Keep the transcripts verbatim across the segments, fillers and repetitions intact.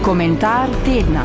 Komentar tedna.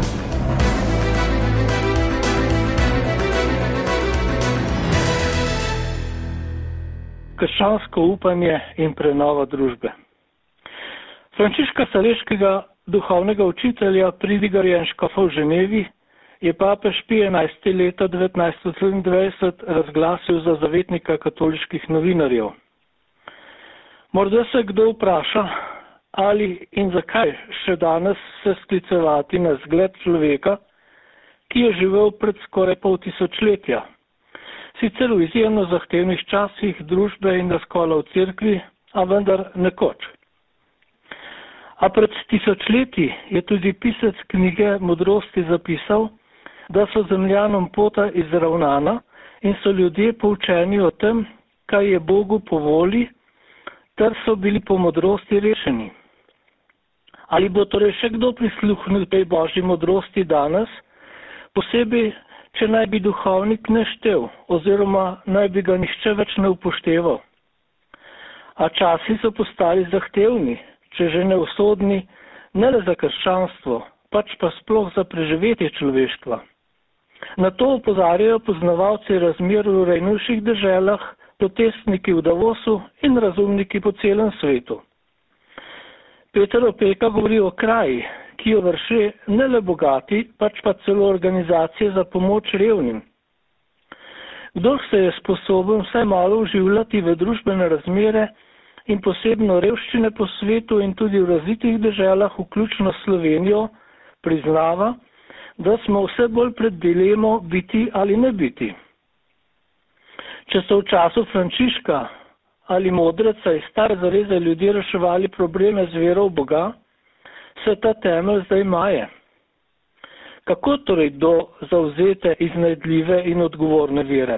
Krščansko upanje in prenova družbe. Frančiška Saleškega, duhovnega učitelja, pridigarja in škofa v Ženevi, je papež Pij enajsti leta devetnajststo triindvajset razglasil za zavetnika katoliških novinarjev. Morda se kdo vpraša, ali in zakaj še danes se sklicevati na zgled človeka, ki je živel pred skoraj pol tisočletja. Sicer v izjemno zahtevnih časih družbe in razkola v cerkvi, a vendar nekoč. A pred tisočletji je tudi pisec knjige Modrosti zapisal, da so zemljanom pota izravnana in so ljudje poučeni o tem, kaj je Bogu po volji, ter so bili po modrosti rešeni. Ali bo torej še kdo prisluhnil tej božji modrosti danes, posebej, če naj bi duhovnik ne štel, oziroma naj bi ga nihče več ne upošteval? A časi so postali zahtevni, če že ne usodni, ne le za krščanstvo, pač pa sploh za preživetje človeštva. Na to opozarjajo poznavalci razmer v revnejših deželah, protestniki v Davosu in razumniki po celem svetu. Peter Opeka govori o kraji, ki jo vrši ne le bogati, pač pa celo organizacije za pomoč revnim. Kdor se je sposoben vsaj malo vživljati v družbene razmere in posebno revščine po svetu in tudi v razvitih deželah, vključno s Slovenijo, priznava, da smo vse bolj pred dilemo biti ali ne biti. Če so v času Frančiška ali modreca iz stare zaveze ljudje reševali probleme z vero v Boga, se ta temelj zdaj maje. Kako torej do zavzete, iznajdljive in odgovorne vere?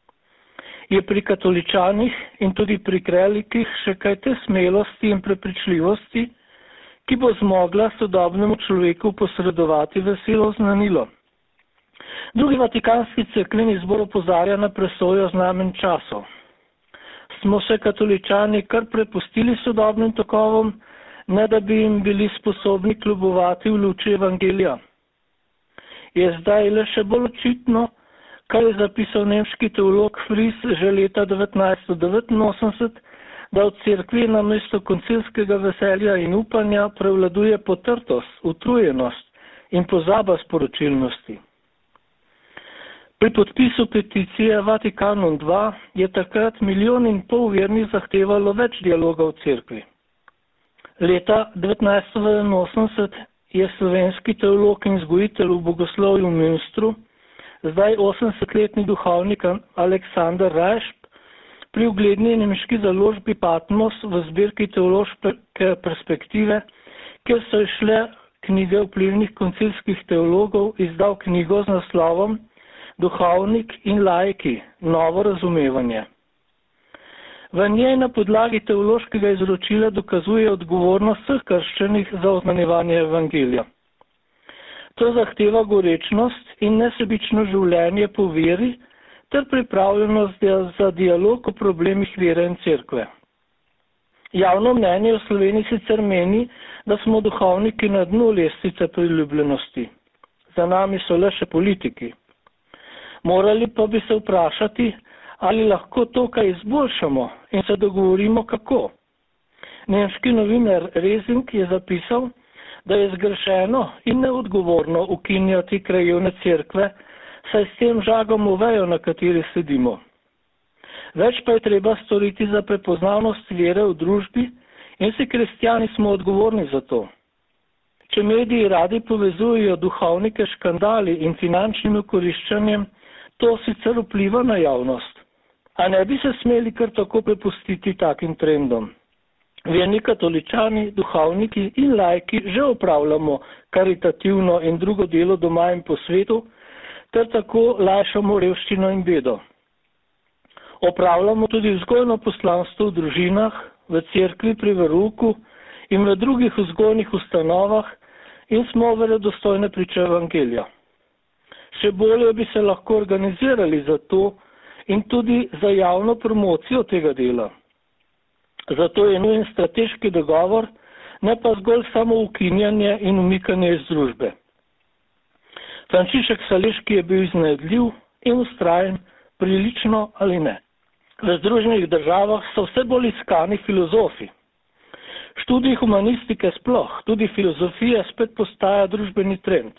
Je pri katoličanih in tudi pri krelikih še kaj te smelosti in prepričljivosti, ki bo zmogla sodobnemu človeku posredovati veselo znanilo? Drugi vatikanski cerkveni zbor opozarja na presojo znamen časov. Smo se katoličani kar prepustili sodobnim tokovom, ne da bi jim bili sposobni kljubovati v luči evangelija? Je zdaj le še bolj očitno, kar je zapisal nemški teolog Fries že leta devetnajststo devetinosemdeset, da v cerkvi namesto koncilskega veselja in upanja prevladuje potrtost, utrujenost in pozaba sporočilnosti. Pri podpisu peticije Vatikanum dva je takrat milijon in pol vernih zahtevalo več dialoga v cerkvi. Leta devetnajststo devetinosemdeset je slovenski teolog in vzgojitelj v bogoslovju v Münstru, zdaj osemdesetletni duhovnik Aleksander Rajšp, pri ugledni nemški založbi Patmos v zbirki Teološke perspektive, kjer so išle knjige vplivnih koncilskih teologov, izdal knjigo z naslovom Duhovnik in laiki, novo razumevanje. V njej na podlagi teološkega izročila dokazuje odgovornost vseh krščanih za oznanjevanje evangelija. To zahteva gorečnost in nesebično življenje po veri ter pripravljenost za dialog o problemih vere in cerkve. Javno mnenje v Sloveniji sicer meni, da smo duhovniki na dnu lestvice priljubljenosti. Za nami so le še politiki. Morali pa bi se vprašati, ali lahko to kaj izboljšamo in se dogovorimo kako. Nemški novinar Rezing je zapisal, da je zgrešeno in neodgovorno ukinjati krajevne cerkve, saj s tem žagamo vejo, na kateri sedimo. Več pa je treba storiti za prepoznavnost vere v družbi in si kristjani smo odgovorni za to. Če mediji radi povezujejo duhovnike s škandali in finančnim okoriščanjem, to sicer vpliva na javnost. A ne bi se smeli kar tako prepustiti takim trendom. Verni katoličani, duhovniki in laiki že opravljamo karitativno in drugo delo doma in po svetu, ter tako lajšamo revščino in bedo. Opravljamo tudi vzgojno poslanstvo v družinah, v cerkvi pri verouku in v drugih vzgojnih ustanovah in smo verodostojne priče evangelija. Še bolje bi se lahko organizirali za to in tudi za javno promocijo tega dela. Zato je nujen strateški dogovor ne pa zgolj samo ukinjanje in umikanje iz družbe. Frančišek Saleški je bil iznajdljiv in ustrajen, prilično ali ne. V Združenih državah so vse bolj iskani filozofi. Študij humanistike sploh, tudi filozofija spet postaja družbeni trend.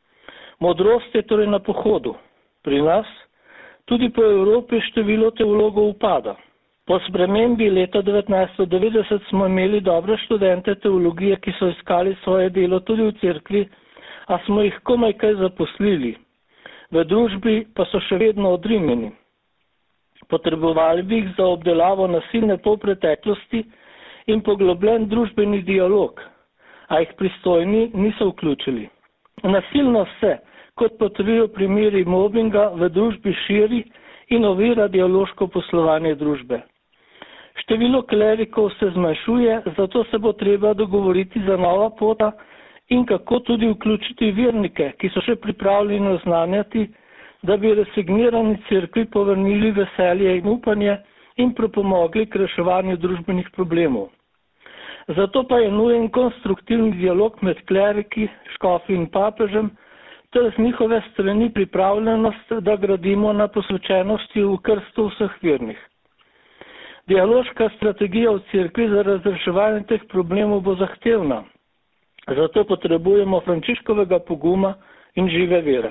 Modrost je torej na pohodu. Pri nas, tudi po Evropi, število teologov upada. Po spremembi leta devetnajststo devetdeset smo imeli dobre študente teologije, ki so iskali svoje delo tudi v cerkvi, a smo jih komaj kaj zaposlili. V družbi pa so še vedno odrinjeni. Potrebovali bi jih za obdelavo nasilne polpreteklosti in poglobljen družbeni dialog, a jih pristojni niso vključili. Nasilnost se, kot potrjujejo primeri mobinga, v družbi širi in ovira dialoško poslovanje družbe. Število klerikov se zmanjšuje, zato se bo treba dogovoriti za nova pota in kako tudi vključiti vernike, ki so še pripravljeni oznanjati, da bi resignirani cerkvi povrnili veselje in upanje in pripomogli k reševanju družbenih problemov. Zato pa je nujen konstruktivni dialog med kleriki, škofi in papežem, ter z njihove strani pripravljenost, da gradimo na posvečenosti v krstu vseh vernih. Dialoška strategija v cerkvi za razreševanje teh problemov bo zahtevna. Zato potrebujemo Frančiškovega poguma in žive vere.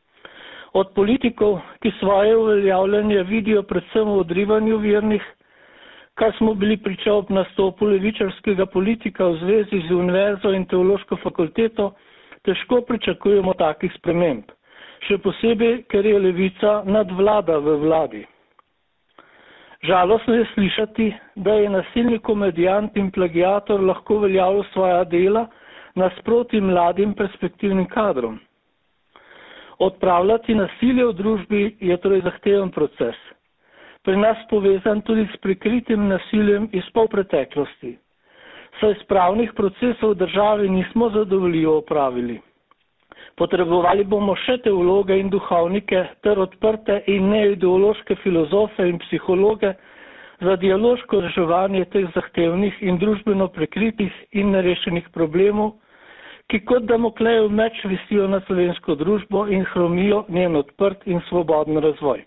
Od politikov, ki svoje uveljavljanje vidijo predvsem v odrivanju vernih, kar smo bili priča ob nastopu levičarskega politika v zvezi z univerzo in teološko fakulteto, težko pričakujemo takih sprememb. Še posebej, ker je levica nadvlada v vladi. Žalostno je slišati, da je nasilni komedijant in plagiator lahko uveljavljal svoja dela nasproti mladim perspektivnim kadrom. Odpravljati nasilje v družbi je torej zahteven proces. Pri nas povezan tudi s prikritim nasiljem iz polpreteklosti. Saj spravnih procesov v državi nismo zadovoljivo opravili. Potrebovali bomo še teologe in duhovnike ter odprte in neideološke filozofe in psihologe za dialoško reševanje teh zahtevnih in družbeno prekritih in nerešenih problemov, ki kot Damoklejev meč visijo na slovensko družbo in hromijo njen odprt in svoboden razvoj.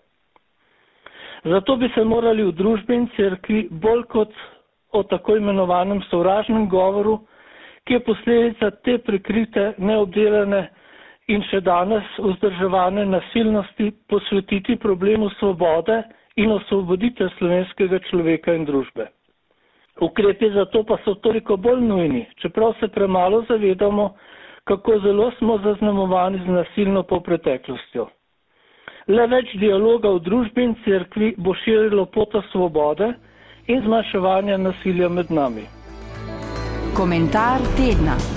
Zato bi se morali v družbi in cerkvi bolj kot o tako imenovanem sovražnem govoru, ki je posledica te prekrite, neobdelane in še danes vzdrževane nasilnosti, posvetiti problemu svobode in osvoboditve slovenskega človeka in družbe. Ukrepi za to pa so toliko bolj nujni, čeprav se premalo zavedamo, kako zelo smo zaznamovani z nasilno polpreteklostjo. Le več dialoga v družbi in cerkvi bo širilo pot svobode in zmanjševanja nasilja med nami. Komentar tedna.